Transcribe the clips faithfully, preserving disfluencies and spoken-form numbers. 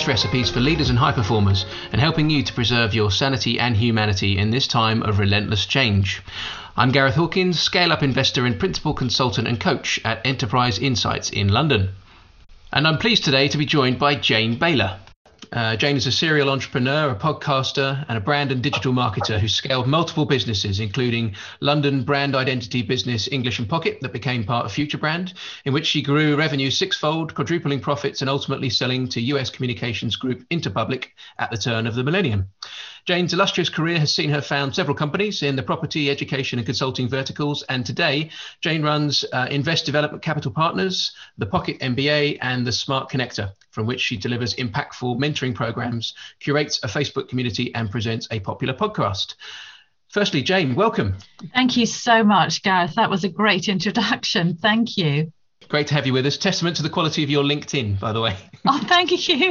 success recipes for leaders and high performers, and helping you to preserve your sanity and humanity in this time of relentless change. I'm Gareth Hawkins, scale-up investor and principal consultant and coach at Enterprise Insights in London. And I'm pleased today to be joined by Jane Baylor. Uh, Jane is a serial entrepreneur, a podcaster, and a brand and digital marketer who scaled multiple businesses, including London brand identity business English and Pocket, that became part of Future Brand, in which she grew revenue sixfold, quadrupling profits, and ultimately selling to U S communications group Interpublic at the turn of the millennium. Jane's illustrious career has seen her found several companies in the property, education, and consulting verticals. And today, Jane runs uh, Invest Development Capital Partners, the Pocket M B A, and the Smart Connector, from which she delivers impactful mentoring programs, curates a Facebook community, and presents a popular podcast. Firstly, Jane, welcome. Thank you so much, Gareth. That was a great introduction. Thank you. Great to have you with us. Testament to the quality of your LinkedIn, by the way. Oh, thank you.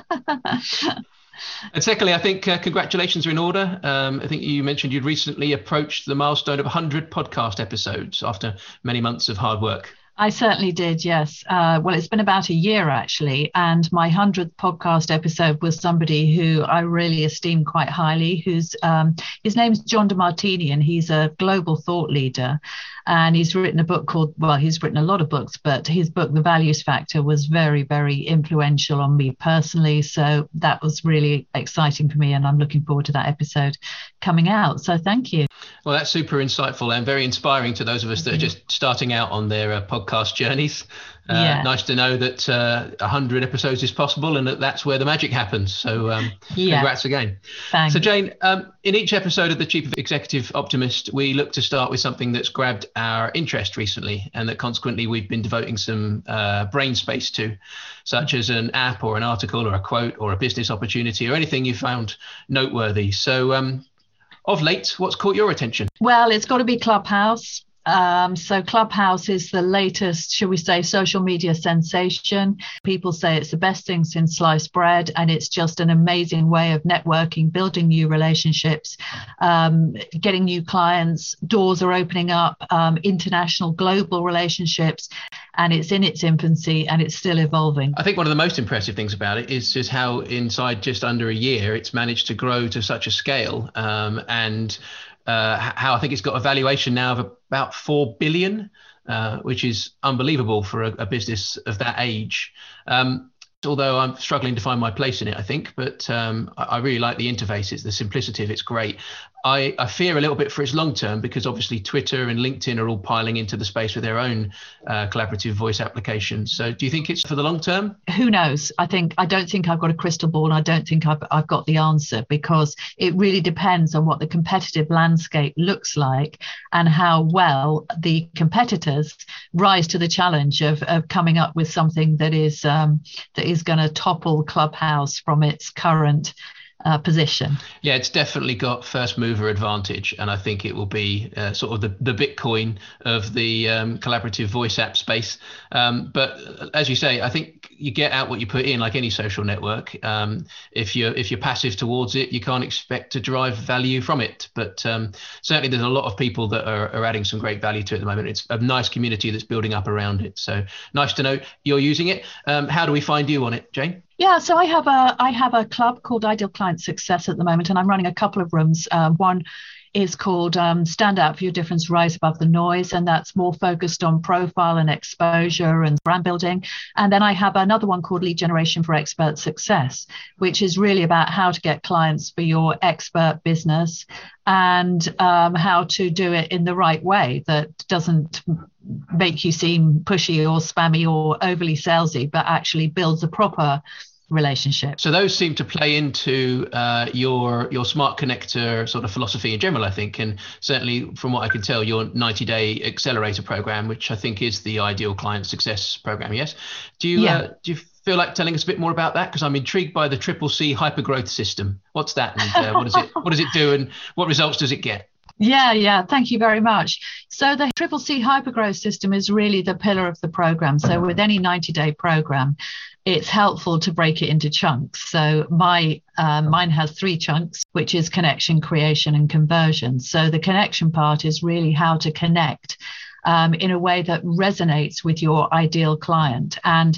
And secondly, I think uh, congratulations are in order. Um, I think you mentioned you'd recently approached the milestone of one hundred podcast episodes after many months of hard work. I certainly did, yes. Uh, well, it's been about a year, actually. And my hundredth podcast episode was somebody who I really esteem quite highly, who's um, his name's John DeMartini, and he's a global thought leader. And he's written a book called, well, he's written a lot of books, but his book, The Values Factor, was very, very influential on me personally. So that was really exciting for me. And I'm looking forward to that episode coming out. So thank you. Well, that's super insightful and very inspiring to those of us that are just starting out on their uh, podcast journeys. Uh, yeah. Nice to know that uh, one hundred episodes is possible and that that's where the magic happens. So um, yeah. Congrats again. Thanks. So Jane, um, in each episode of The Chief Executive Optimist, we look to start with something that's grabbed our interest recently and that consequently we've been devoting some uh, brain space to, such as an app or an article or a quote or a business opportunity or anything you found noteworthy. So um, of late, what's caught your attention? Well, it's got to be Clubhouse. Um, so Clubhouse is the latest, shall we say, social media sensation. People say it's the best thing since sliced bread, and it's just an amazing way of networking, building new relationships, um, getting new clients. Doors are opening up, um, international, global relationships, and it's in its infancy and it's still evolving. I think one of the most impressive things about it is just how inside just under a year it's managed to grow to such a scale, um, and Uh, how I think it's got a valuation now of about four billion, uh, which is unbelievable for a, a business of that age. Um, although I'm struggling to find my place in it, I think, but um, I, I really like the interface. It's the simplicity of it's great. I, I fear a little bit for its long term because obviously Twitter and LinkedIn are all piling into the space with their own uh, collaborative voice applications. So do you think it's for the long term? Who knows? I think I don't think I've got a crystal ball, and I don't think I've, I've got the answer, because it really depends on what the competitive landscape looks like and how well the competitors rise to the challenge of, of coming up with something that is um, that is going to topple Clubhouse from its current Uh, position. Yeah, it's definitely got first mover advantage, and I think it will be uh, sort of the, the Bitcoin of the um, collaborative voice app space. Um, but as you say, I think you get out what you put in, like any social network. Um, if you're if you're passive towards it, you can't expect to derive value from it. But um, certainly, there's a lot of people that are, are adding some great value to it at the moment. It's a nice community that's building up around it. So nice to know you're using it. Um, how do we find you on it, Jane? Yeah, so I have a I have a club called Ideal Client Success at the moment, and I'm running a couple of rooms. Um, one is called um, Stand Out for Your Difference, Rise Above the Noise, and that's more focused on profile and exposure and brand building. And then I have another one called Lead Generation for Expert Success, which is really about how to get clients for your expert business and um, how to do it in the right way that doesn't make you seem pushy or spammy or overly salesy, but actually builds a proper relationship. So those seem to play into uh, your your Smart Connector sort of philosophy in general, I think, and certainly from what I can tell, your ninety day accelerator program, which I think is the Ideal Client Success program. Yes. Do you yeah. uh, do you feel like telling us a bit more about that? Because I'm intrigued by the Triple C hypergrowth system. What's that, and uh, what does it what does it do, and what results does it get? Yeah, yeah. Thank you very much. So the Triple C hypergrowth system is really the pillar of the program. So with any ninety day program, it's helpful to break it into chunks. So my uh, mine has three chunks, which is connection, creation, and conversion. So the connection part is really how to connect um, in a way that resonates with your ideal client. And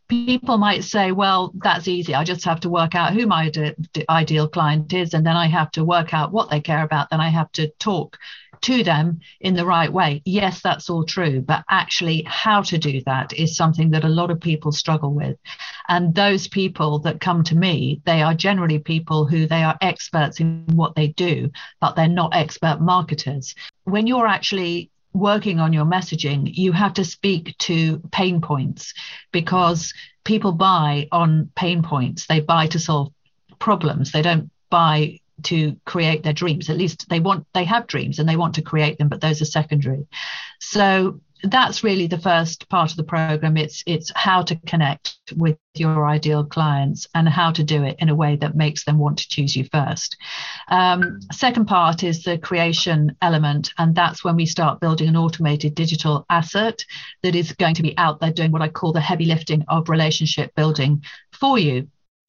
people might say, well, that's easy. I just have to work out who my d- d- ideal client is, and then I have to work out what they care about. Then I have to talk to them in the right way. Yes, that's all true. But actually, how to do that is something that a lot of people struggle with. And those people that come to me, they are generally people who they are experts in what they do, but they're not expert marketers. When you're actually working on your messaging, you have to speak to pain points, because people buy on pain points. They buy to solve problems. They don't buy to create their dreams. At least they want, they have dreams and they want to create them, but those are secondary. So that's really the first part of the program. It's it's how to connect with your ideal clients and how to do it in a way that makes them want to choose you first. Um, second part is the creation element, and that's when we start building an automated digital asset that is going to be out there doing what I call the heavy lifting of relationship building for you.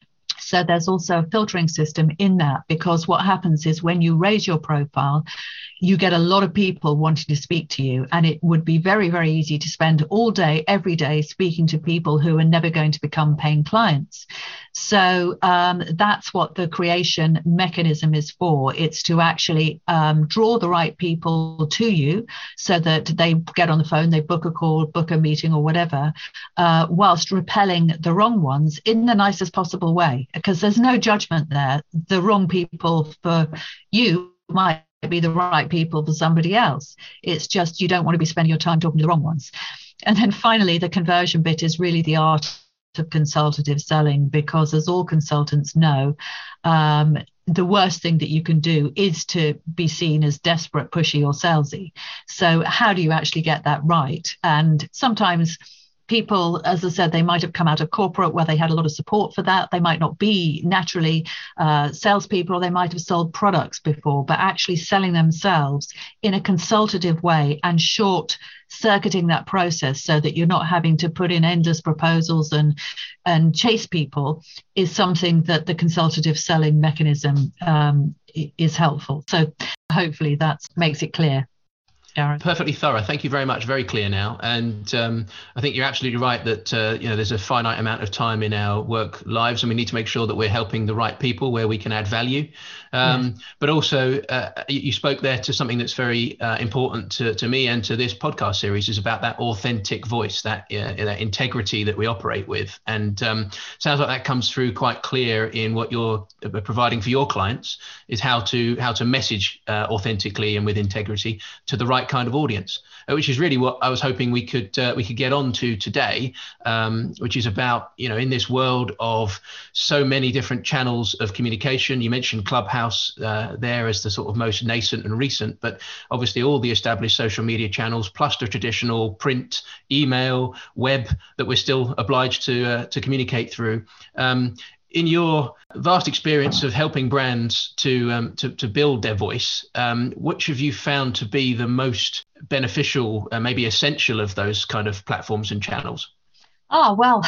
So there's also a filtering system in that, because what happens is when you raise your profile, you get a lot of people wanting to speak to you, and it would be very, very easy to spend all day, every day speaking to people who are never going to become paying clients. So um, that's what the creation mechanism is for. It's to actually um, draw the right people to you so that they get on the phone, they book a call, book a meeting or whatever, uh, whilst repelling the wrong ones in the nicest possible way, because there's no judgment there. The wrong people for you might be the right people for somebody else. It's just you don't want to be spending your time talking to the wrong ones. And then finally, the conversion bit is really the art of consultative selling, because as all consultants know, um, the worst thing that you can do is to be seen as desperate, pushy or salesy. So how do you actually get that right? And sometimes people, as I said, they might have come out of corporate where they had a lot of support for that. They might not be naturally uh, salespeople, or they might have sold products before, but actually selling themselves in a consultative way and short circuiting that process so that you're not having to put in endless proposals and and chase people is something that the consultative selling mechanism um, is helpful. So hopefully that makes it clear. Gareth. Perfectly thorough. Thank you very much. Very clear now. And um, I think you're absolutely right that uh, you know there's a finite amount of time in our work lives, and we need to make sure that we're helping the right people where we can add value. Um, yes. But also, uh, you spoke there to something that's very uh, important to, to me and to this podcast series, is about that authentic voice, that uh, that integrity that we operate with. And um, sounds like that comes through quite clear in what you're providing for your clients, is how to how to message uh, authentically and with integrity to the right kind of audience, which is really what I was hoping we could uh, we could get on to today, um, which is about, you know, in this world of so many different channels of communication. You mentioned Clubhouse uh, there as the sort of most nascent and recent, but obviously all the established social media channels, plus the traditional print, email, web that we're still obliged to uh, to communicate through. Um, In your vast experience of helping brands to um, to, to build their voice, um, which have you found to be the most beneficial, uh, maybe essential of those kind of platforms and channels? Oh, well,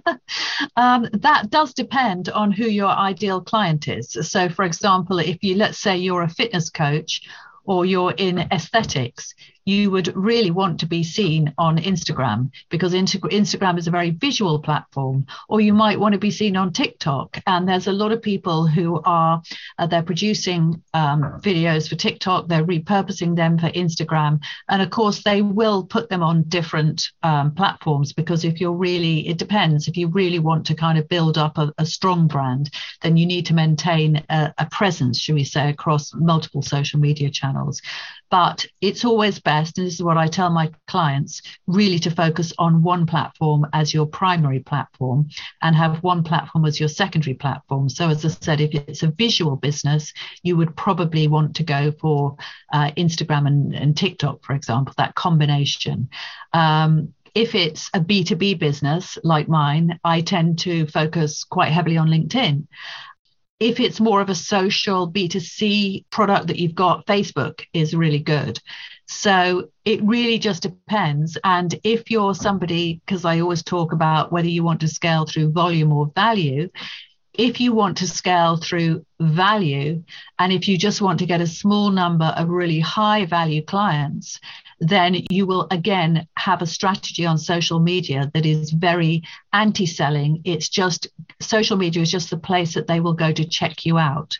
um, that does depend on who your ideal client is. So, for example, if you, let's say you're a fitness coach or you're in aesthetics, you would really want to be seen on Instagram, because Instagram is a very visual platform. Or you might want to be seen on TikTok. And there's a lot of people who are, uh, they're producing um, videos for TikTok, they're repurposing them for Instagram. And of course, they will put them on different um, platforms, because if you're really, it depends, if you really want to kind of build up a, a strong brand, then you need to maintain a, a presence, should we say, across multiple social media channels. But it's always best, and this is what I tell my clients, really to focus on one platform as your primary platform and have one platform as your secondary platform. So as I said, if it's a visual business, you would probably want to go for uh, Instagram and, and TikTok, for example, that combination. Um, If it's a B two B business like mine, I tend to focus quite heavily on LinkedIn. If it's more of a social B two C product that you've got, Facebook is really good. So it really just depends. And if you're somebody, because I always talk about whether you want to scale through volume or value, If you want to scale through value, and if you just want to get a small number of really high value clients, then you will again have a strategy on social media that is very anti-selling. It's just, social media is just the place that they will go to check you out.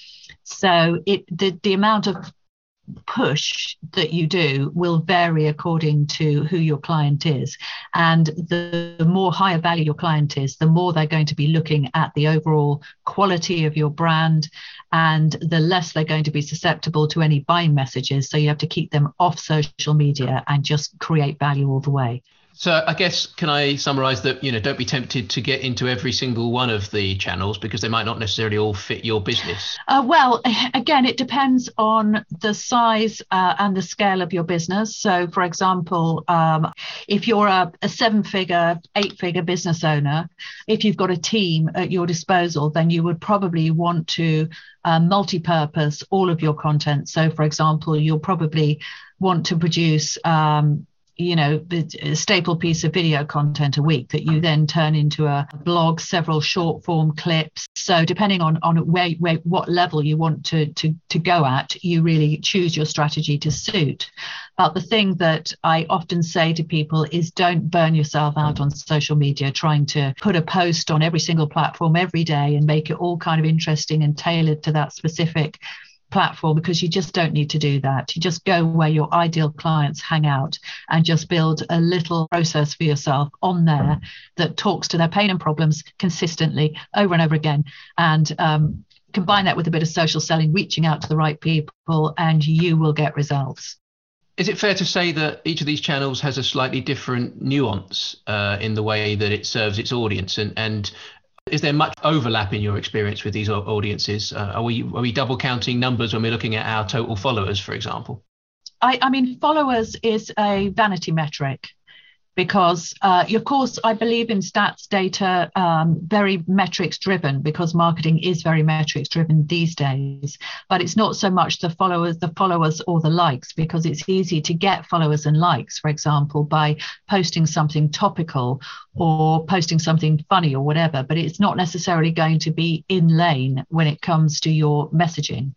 So it the, the amount of push that you do will vary according to who your client is. And the, the more higher value your client is, the more they're going to be looking at the overall quality of your brand, and the less they're going to be susceptible to any buying messages. So you have to keep them off social media and just create value all the way. So I guess, can I summarize that, you know, don't be tempted to get into every single one of the channels because they might not necessarily all fit your business? Uh, well, again, it depends on the size uh, and the scale of your business. So, for example, um, if you're a, a seven-figure, eight-figure business owner, if you've got a team at your disposal, then you would probably want to uh, multi-purpose all of your content. So, for example, you'll probably want to produce um, you know, a staple piece of video content a week that you then turn into a blog, several short form clips. So depending on, on where, where, what level you want to, to, to go at, you really choose your strategy to suit. But the thing that I often say to people is don't burn yourself out on social media, trying to put a post on every single platform every day and make it all kind of interesting and tailored to that specific platform, because you just don't need to do that. You just go where your ideal clients hang out and just build a little process for yourself on there that talks to their pain and problems consistently over and over again, and um, combine that with a bit of social selling, reaching out to the right people, and you will get results. Is it fair to say that each of these channels has a slightly different nuance uh, in the way that it serves its audience? And, and is there much overlap in your experience with these audiences? Uh, are we are we double counting numbers when we're looking at our total followers, for example? I, I mean, followers is a vanity metric. Because, uh, of course, I believe in stats data, um, very metrics driven, because marketing is very metrics driven these days. But it's not so much the followers, the followers or the likes, because it's easy to get followers and likes, for example, by posting something topical or posting something funny or whatever. But it's not necessarily going to be in lane when it comes to your messaging.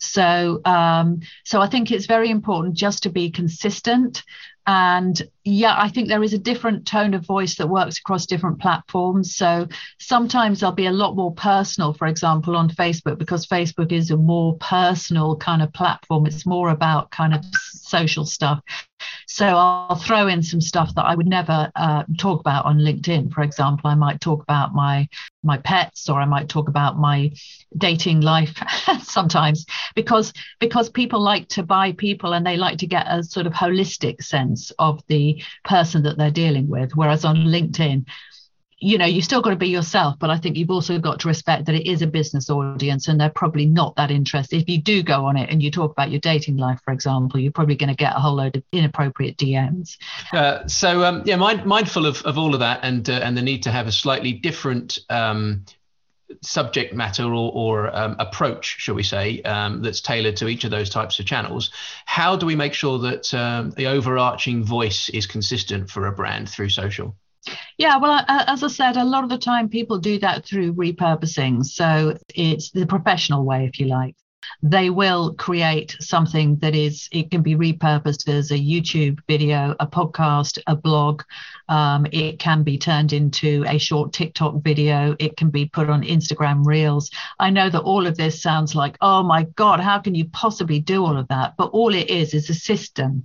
So, um, so I think it's very important just to be consistent. And yeah, I think there is a different tone of voice that works across different platforms. So sometimes I'll be a lot more personal, for example, on Facebook, because Facebook is a more personal kind of platform. It's more about kind of social stuff. So I'll throw in some stuff that I would never uh, talk about on LinkedIn. For example, I might talk about my my pets, or I might talk about my dating life sometimes, because because people like to buy people and they like to get a sort of holistic sense of the person that they're dealing with. Whereas on LinkedIn, you know, you still got to be yourself, but I think you've also got to respect that it is a business audience and they're probably not that interested. If you do go on it and you talk about your dating life, for example, you're probably going to get a whole load of inappropriate D Ms. Uh, so, um, yeah, mind, mindful of, of all of that, and uh, and the need to have a slightly different um, subject matter or, or um, approach, shall we say, um, that's tailored to each of those types of channels. How do we make sure that um, the overarching voice is consistent for a brand through social? Yeah, well, as I said, a lot of the time people do that through repurposing. So it's the professional way, if you like. They will create something that is, it can be repurposed as a YouTube video, a podcast, a blog. Um, it can be turned into a short TikTok video. It can be put on Instagram Reels. I know that all of this sounds like, oh my God, how can you possibly do all of that? But all it is is a system.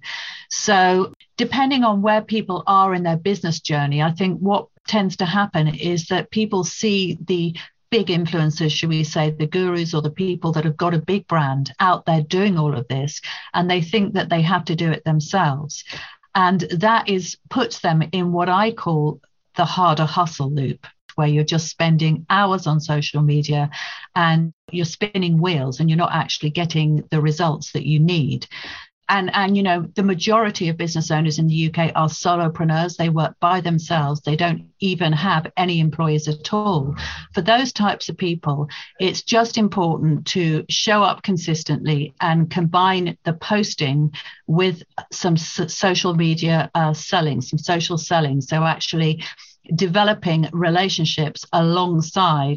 So depending on where people are in their business journey, I think what tends to happen is that people see the big influencers, should we say, the gurus or the people that have got a big brand out there doing all of this, and they think that they have to do it themselves. And that is puts them in what I call the harder hustle loop, where you're just spending hours on social media and you're spinning wheels and you're not actually getting the results that you need. And, and, you know, the majority of business owners in the U K are solopreneurs. They work by themselves. They don't even have any employees at all. For those types of people, it's just important to show up consistently and combine the posting with some s- social media uh, selling, some social selling. So actually developing relationships alongside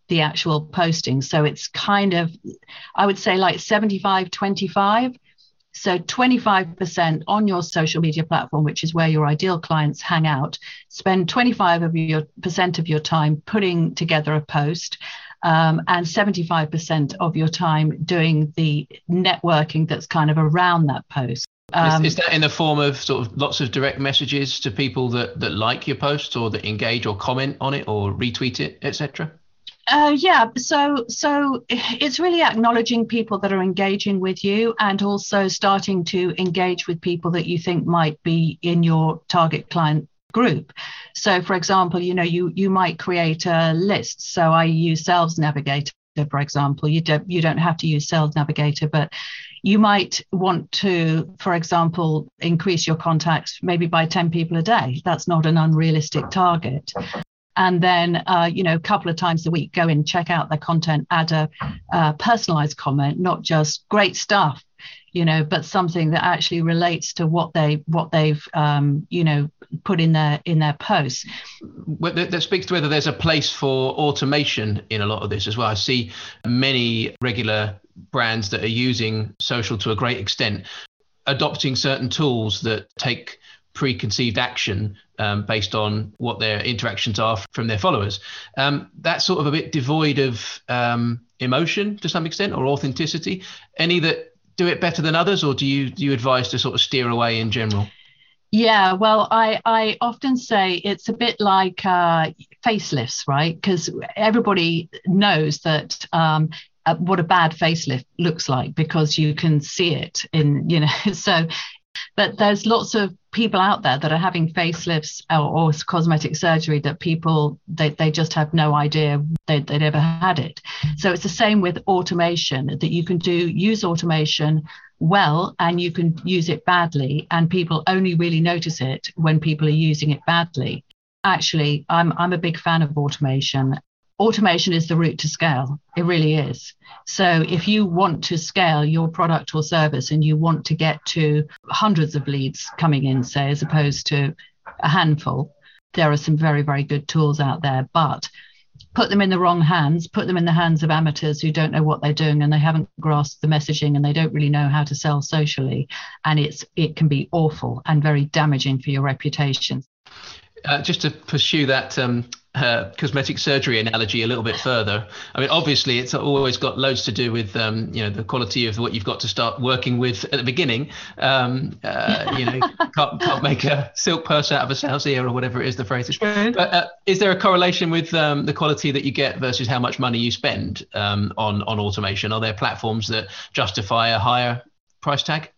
the actual posting. So it's kind of, I would say like seventy-five twenty-five. So twenty-five percent on your social media platform, which is where your ideal clients hang out. Spend twenty-five of your percent of your time putting together a post, um, and seventy-five percent of your time doing the networking that's kind of around that post. Um, is, is that in the form of sort of lots of direct messages to people that, that like your posts or that engage or comment on it or retweet it, et cetera? Uh, yeah, so so it's really acknowledging people that are engaging with you and also starting to engage with people that you think might be in your target client group. So, for example, you know, you you might create a list. So I use Sales Navigator, for example. You don't you don't have to use Sales Navigator, but you might want to, for example, increase your contacts maybe by ten people a day. That's not an unrealistic target. And then, uh, you know, a couple of times a week, go in, check out their content, add a uh, personalized comment, not just great stuff, you know, but something that actually relates to what they what they've, um, you know, put in their in their posts. Well, that speaks to whether there's a place for automation in a lot of this as well. I see many regular brands that are using social to a great extent, adopting certain tools that take preconceived action um, based on what their interactions are from their followers. Um, that's sort of a bit devoid of um, emotion to some extent, or authenticity. Any that do it better than others, or do you do you advise to sort of steer away in general? Yeah, well, I, I often say it's a bit like uh, facelifts, right? Because everybody knows that um, uh, what a bad facelift looks like because you can see it in, you know, so. But there's lots of people out there that are having facelifts or, or cosmetic surgery that people, they, they just have no idea they, they'd ever had it. So it's the same with automation, that you can do use automation well and you can use it badly, and people only really notice it when people are using it badly. Actually, I'm I'm a big fan of automation. Automation is the route to scale. It really is. So if you want to scale your product or service and you want to get to hundreds of leads coming in, say, as opposed to a handful, there are some very, very good tools out there. But put them in the wrong hands, put them in the hands of amateurs who don't know what they're doing and they haven't grasped the messaging and they don't really know how to sell socially. And it's it can be awful and very damaging for your reputation. Uh, just to pursue that um, uh, cosmetic surgery analogy a little bit further, I mean, obviously, it's always got loads to do with, um, you know, the quality of what you've got to start working with at the beginning. Um, uh, you know, can't, can't make a silk purse out of a sow's ear or whatever it is the phrase is. But uh, is there a correlation with um, the quality that you get versus how much money you spend um, on on automation? Are there platforms that justify a higher price tag?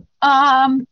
Um.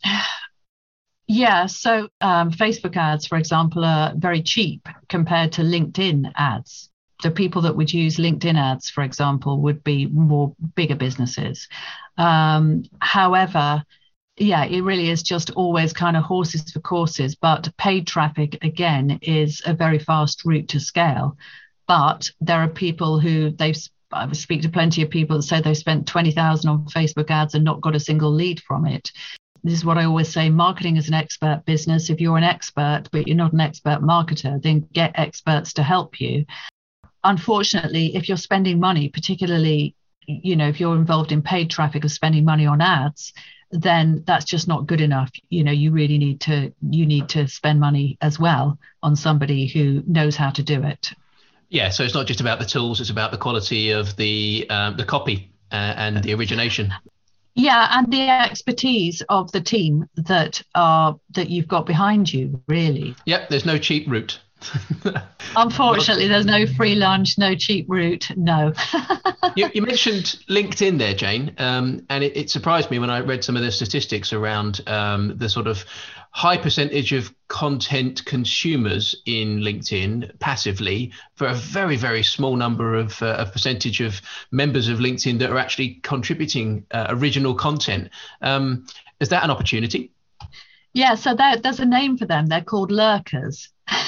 Yeah, so um, Facebook ads, for example, are very cheap compared to LinkedIn ads. The people that would use LinkedIn ads, for example, would be more bigger businesses. Um, however, yeah, it really is just always kind of horses for courses. But paid traffic, again, is a very fast route to scale. But there are people who they've I speak to plenty of people that say they've spent twenty thousand on Facebook ads and not got a single lead from it. This is what I always say, marketing is an expert business. If you're an expert, but you're not an expert marketer, then get experts to help you. Unfortunately, if you're spending money, particularly, you know, if you're involved in paid traffic or spending money on ads, then that's just not good enough. You know, you really need to, you need to spend money as well on somebody who knows how to do it. Yeah, so it's not just about the tools, it's about the quality of the um, the copy uh, and the origination. Yeah, and the expertise of the team that are that you've got behind you, really. Yep, there's no cheap route. Unfortunately, there's no free lunch, no cheap route, no. you, you mentioned LinkedIn there, Jane, um, and it, it surprised me when I read some of the statistics around um, the sort of high percentage of content consumers in LinkedIn passively for a very, very small number of uh, a percentage of members of LinkedIn that are actually contributing uh, original content. Um, is that an opportunity? Yeah, so there, there's a name for them. They're called lurkers.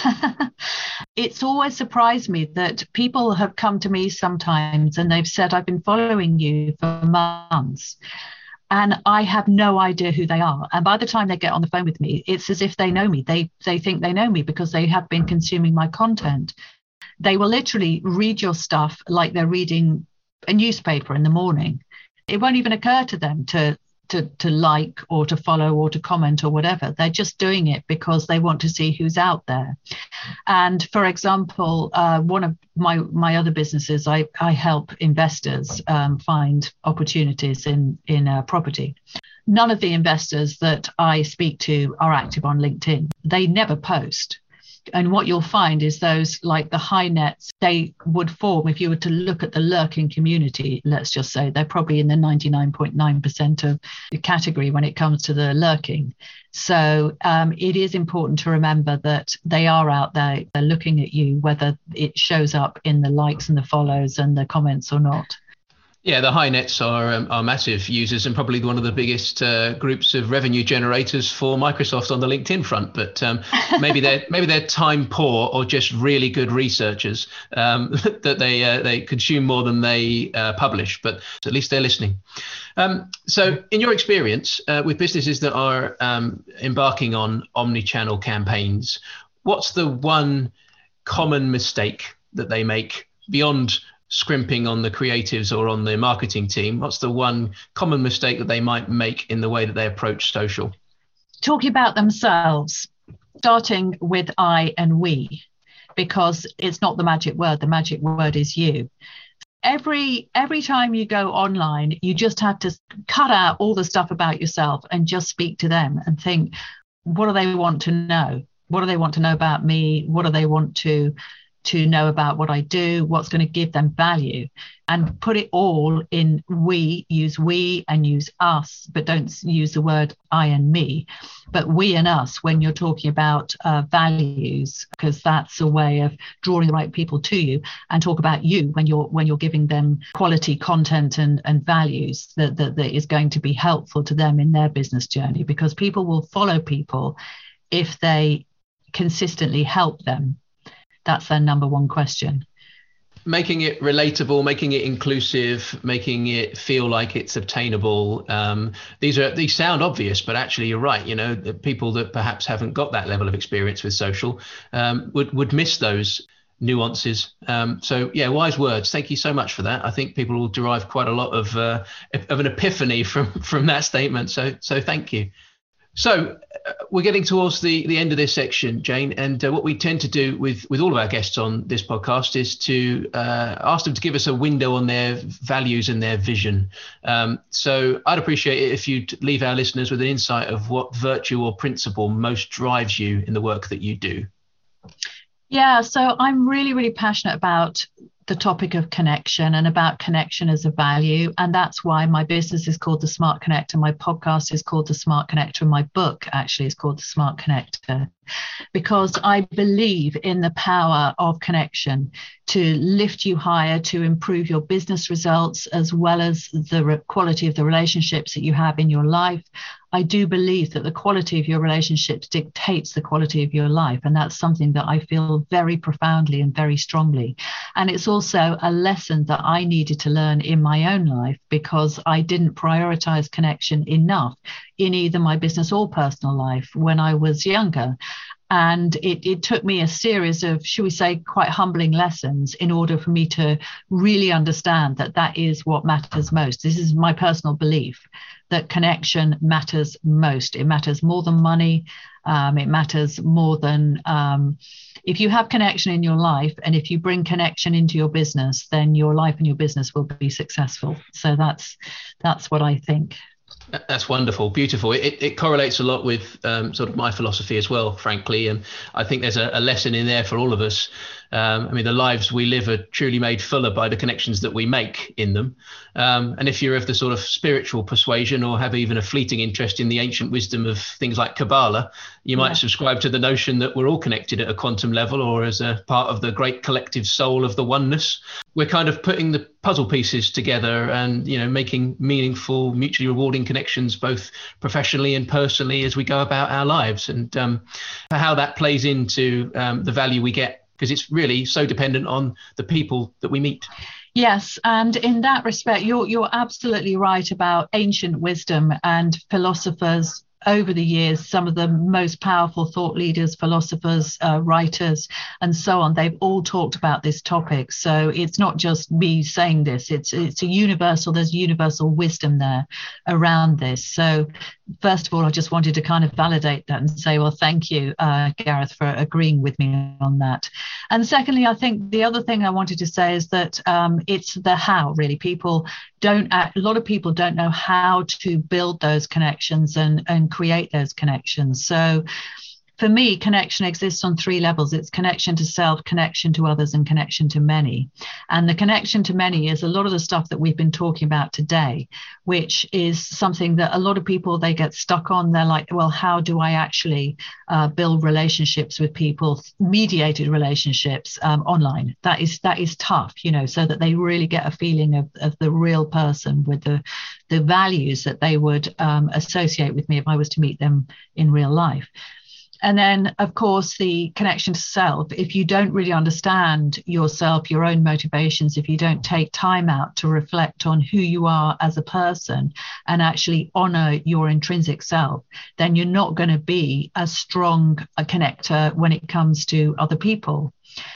It's always surprised me that people have come to me sometimes and they've said, I've been following you for months and I have no idea who they are. And by the time they get on the phone with me, it's as if they know me. They they think they know me because they have been consuming my content. They will literally read your stuff like they're reading a newspaper in the morning. It won't even occur to them to to to like or to follow or to comment or whatever. They're just doing it because they want to see who's out there. And for example, uh, one of my my other businesses, I, I help investors um, find opportunities in, in uh, property. None of the investors that I speak to are active on LinkedIn. They never post. And what you'll find is those like the high nets, they would form if you were to look at the lurking community, let's just say they're probably in the ninety-nine point nine percent of the category when it comes to the lurking. So um, it is important to remember that they are out there, they're looking at you, whether it shows up in the likes and the follows and the comments or not. Yeah, the high nets are um, are massive users and probably one of the biggest uh, groups of revenue generators for Microsoft on the LinkedIn front. But um, maybe they're maybe they're time poor or just really good researchers um, that they uh, they consume more than they uh, publish. But at least they're listening. Um, so, in your experience uh, with businesses that are um, embarking on omni-channel campaigns, what's the one common mistake that they make beyond scrimping on the creatives or on the marketing team? What's the one common mistake that they might make in the way that they approach social? Talking about themselves, starting with I and we, because it's not the magic word. The magic word is you. Every every time you go online, you just have to cut out all the stuff about yourself and just speak to them and think, what do they want to know? What do they want to know about me? What do they want to to know about what I do, what's going to give them value, and put it all in we, use we and use us, but don't use the word I and me, but we and us when you're talking about uh, values, because that's a way of drawing the right people to you, and talk about you when you're when you're giving them quality content and, and values that, that, that is going to be helpful to them in their business journey, because people will follow people if they consistently help them. That's their number one question. Making it relatable, making it inclusive, making it feel like it's obtainable. Um, these are these sound obvious, but actually you're right. You know, the people that perhaps haven't got that level of experience with social um, would would miss those nuances. Um, so yeah, wise words. Thank you so much for that. I think people will derive quite a lot of uh, of an epiphany from from that statement. So so thank you. So uh, we're getting towards the, the end of this section, Jane, and uh, what we tend to do with, with all of our guests on this podcast is to uh, ask them to give us a window on their values and their vision. Um, so I'd appreciate it if you'd leave our listeners with an insight of what virtue or principle most drives you in the work that you do. Yeah, so I'm really, really passionate about the topic of connection and about connection as a value. And that's why my business is called The Smart Connector. My podcast is called The Smart Connector. And my book actually is called The Smart Connector, because I believe in the power of connection to lift you higher, to improve your business results, as well as the re- quality of the relationships that you have in your life. I do believe that the quality of your relationships dictates the quality of your life. And that's something that I feel very profoundly and very strongly. And it's also a lesson that I needed to learn in my own life, because I didn't prioritize connection enough in either my business or personal life when I was younger. And it, it took me a series of, should we say, quite humbling lessons in order for me to really understand that that is what matters most. This is my personal belief, that connection matters most. It matters more than money. Um, it matters more than, um, if you have connection in your life and if you bring connection into your business, then your life and your business will be successful. So that's that's what I think. That's wonderful, beautiful. It, it correlates a lot with um, sort of my philosophy as well, frankly. And I think there's a, a lesson in there for all of us. Um, I mean, the lives we live are truly made fuller by the connections that we make in them. Um, and if you're of the sort of spiritual persuasion or have even a fleeting interest in the ancient wisdom of things like Kabbalah, you might yeah. subscribe to the notion that we're all connected at a quantum level or as a part of the great collective soul of the oneness. We're kind of putting the puzzle pieces together and, you know, making meaningful, mutually rewarding connections, both professionally and personally, as we go about our lives. And um, how that plays into um, the value we get, because it's really so dependent on the people that we meet. Yes, and in that respect, you're you're absolutely right about ancient wisdom and philosophers over the years, some of the most powerful thought leaders, philosophers, uh, writers, and so on, they've all talked about this topic. So it's not just me saying this, it's it's a universal, there's universal wisdom there around this. So first of all, I just wanted to kind of validate that and say, well, thank you, uh, Gareth, for agreeing with me on that. And secondly, I think the other thing I wanted to say is that um, it's the how, really. People don't, a lot of people don't know how to build those connections and, and create those connections. So for me, connection exists on three levels. It's connection to self, connection to others, and connection to many. And the connection to many is a lot of the stuff that we've been talking about today, which is something that a lot of people, they get stuck on. They're like, well, how do I actually uh, build relationships with people, mediated relationships um, online? That is that is tough, you know, so that they really get a feeling of, of the real person with the, the values that they would um, associate with me if I was to meet them in real life. And then, of course, the connection to self. If you don't really understand yourself, your own motivations, if you don't take time out to reflect on who you are as a person and actually honor your intrinsic self, then you're not going to be a strong a connector when it comes to other people.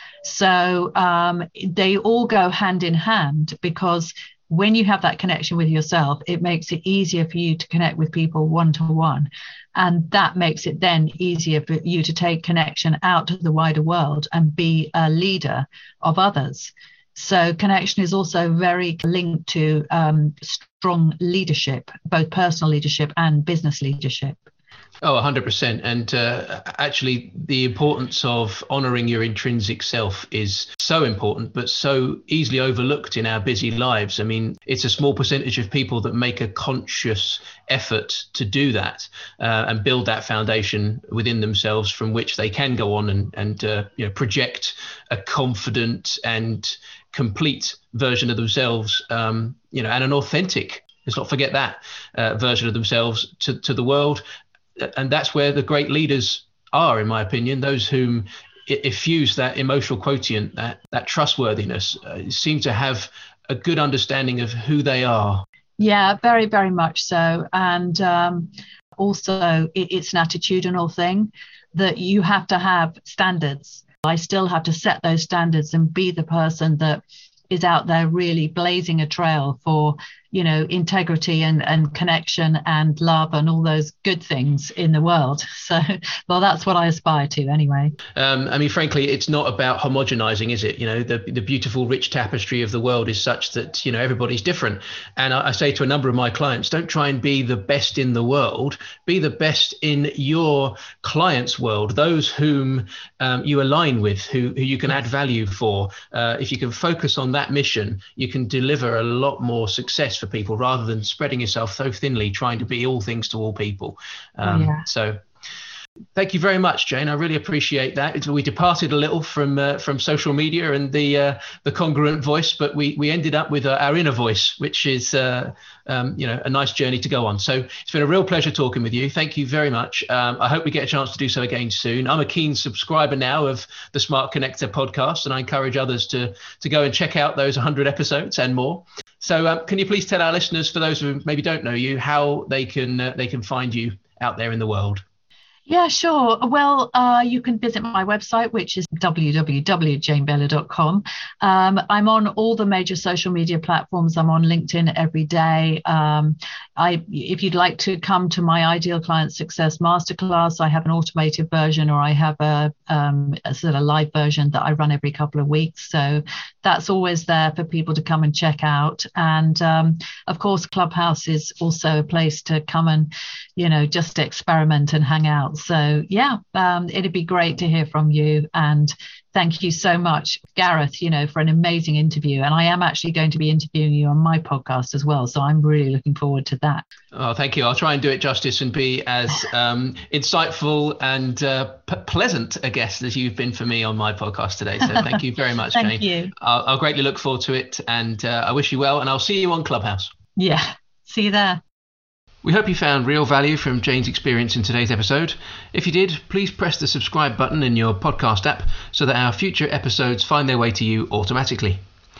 So um, they all go hand in hand, because when you have that connection with yourself, it makes it easier for you to connect with people one-to-one. And that makes it then easier for you to take connection out to the wider world and be a leader of others. So connection is also very linked to um, strong leadership, both personal leadership and business leadership. Oh, one hundred percent. And uh, actually, the importance of honoring your intrinsic self is so important, but so easily overlooked in our busy lives. I mean, it's a small percentage of people that make a conscious effort to do that uh, and build that foundation within themselves from which they can go on and, and uh, you know, project a confident and complete version of themselves, um, you know, and an authentic, let's not forget that, uh, version of themselves to, to the world. And that's where the great leaders are, in my opinion, those whom effuse that emotional quotient, that, that trustworthiness, uh, seem to have a good understanding of who they are. Yeah, very, very much so. And um, also, it, it's an attitudinal thing that you have to have standards. I still have to set those standards and be the person that is out there really blazing a trail for, you know, integrity and, and connection and love and all those good things in the world. So, well, that's what I aspire to anyway. Um, I mean, frankly, it's not about homogenizing, is it? You know, the, the beautiful, rich tapestry of the world is such that, you know, everybody's different. And I, I say to a number of my clients, don't try and be the best in the world, be the best in your client's world, those whom um, you align with, who, who you can add value for. Uh, if you can focus on that mission, you can deliver a lot more success for people rather than spreading yourself so thinly trying to be all things to all people. Um, yeah. So thank you very much, Jane. I really appreciate that. We departed a little from uh, from social media and the uh, the congruent voice, but we we ended up with uh, our inner voice, which is uh, um, you know, a nice journey to go on. So it's been a real pleasure talking with you. Thank you very much. Um, I hope we get a chance to do so again soon. I'm a keen subscriber now of the Smart Connector podcast, and I encourage others to to go and check out those one hundred episodes and more. So um, can you please tell our listeners, for those who maybe don't know you, how they can uh, they can find you out there in the world? Yeah, sure. Well, uh, you can visit my website, which is w w w dot jane bella dot com. Um, I'm on all the major social media platforms. I'm on LinkedIn every day. Um, I, if you'd like to come to my Ideal Client Success Masterclass, I have an automated version, or I have a, um, a sort of live version that I run every couple of weeks. So that's always there for people to come and check out. And um, of course, Clubhouse is also a place to come and, you know, just experiment and hang out. So yeah, um, it'd be great to hear from you. And thank you so much, Gareth, you know, for an amazing interview. And I am actually going to be interviewing you on my podcast as well. So I'm really looking forward to that. Oh, thank you. I'll try and do it justice and be as um, insightful and uh, p- pleasant a guest as you've been for me on my podcast today. So thank you very much, thank Jane. you. I'll, I'll greatly look forward to it. And uh, I wish you well. And I'll see you on Clubhouse. Yeah, see you there. We hope you found real value from Jane's experience in today's episode. If you did, please press the subscribe button in your podcast app so that our future episodes find their way to you automatically.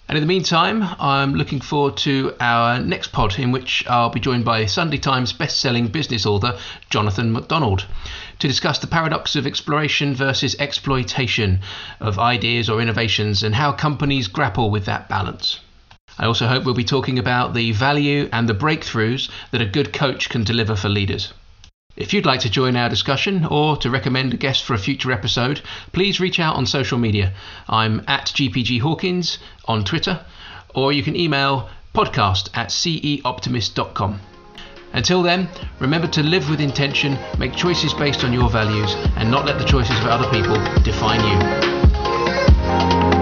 And in the meantime, I'm looking forward to our next pod, in which I'll be joined by Sunday Times best-selling business author Jonathan McDonald to discuss the paradox of exploration versus exploitation of ideas or innovations and how companies grapple with that balance. I also hope we'll be talking about the value and the breakthroughs that a good coach can deliver for leaders. If you'd like to join our discussion or to recommend a guest for a future episode, please reach out on social media. I'm at G P G Hawkins on Twitter, or you can email podcast at c e optimist dot com. Until then, remember to live with intention, make choices based on your values, and not let the choices of other people define you.